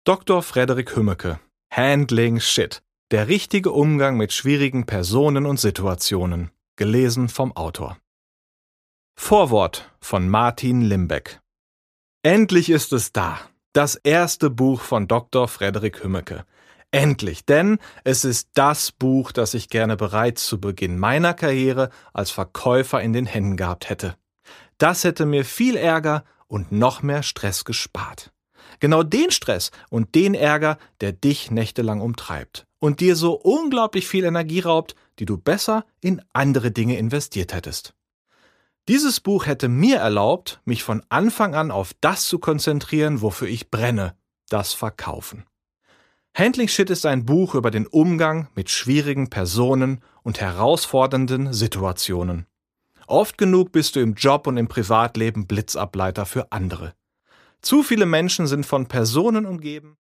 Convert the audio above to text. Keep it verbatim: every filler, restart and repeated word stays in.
Doktor Frederik Hümmeke. Handling Shit. Der richtige Umgang mit schwierigen Personen und Situationen. Gelesen vom Autor. Vorwort von Martin Limbeck. Endlich ist es da. Das erste Buch von Doktor Frederik Hümmeke. Endlich, denn es ist das Buch, das ich gerne bereits zu Beginn meiner Karriere als Verkäufer in den Händen gehabt hätte. Das hätte mir viel Ärger und noch mehr Stress gespart. Genau den Stress und den Ärger, der dich nächtelang umtreibt und dir so unglaublich viel Energie raubt, die du besser in andere Dinge investiert hättest. Dieses Buch hätte mir erlaubt, mich von Anfang an auf das zu konzentrieren, wofür ich brenne, das Verkaufen. Handling Shit ist ein Buch über den Umgang mit schwierigen Personen und herausfordernden Situationen. Oft genug bist du im Job und im Privatleben Blitzableiter für andere. Zu viele Menschen sind von Personen umgeben,